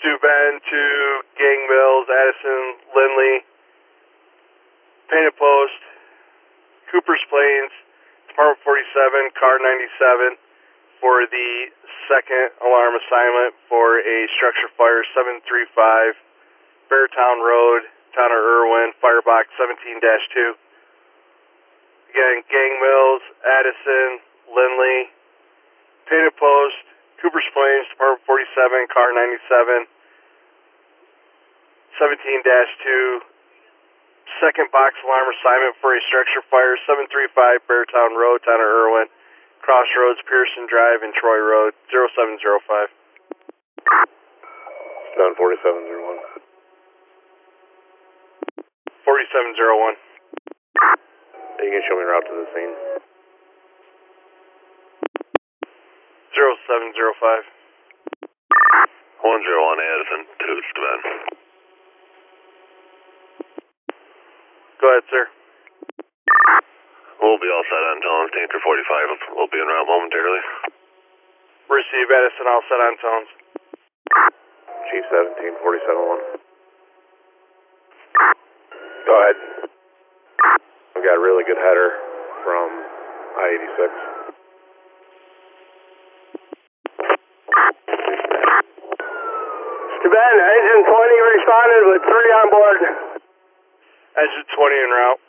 Steuben to Gang Mills, Addison, Lindley, Painted Post, Cooper's Plains, Department 47, Car 97 for the second alarm assignment for a structure fire 735, Beartown Road, Town of Irwin, Firebox 17-2. Again, Gang Mills, Addison, Lindley, Painted Post, Cooper's Plains, Department 47, Car 97, 17-2. Second box alarm assignment for a structure fire, 735 Beartown Road, Town of Irwin, Crossroads, Pearson Drive, and Troy Road, 0705. 74701. 4701. You can show me route to the scene. 0705. 101 Addison, 2 Steuben. Go ahead, sir. We'll be all set on tones. Tanker 45 will be en route momentarily. Receive, Addison, all set on tones. Chief 17, 47-1. Go ahead. We got a really good header from I-86. Steuben, engine 20 responded with 3 on board. Engine 20 en route.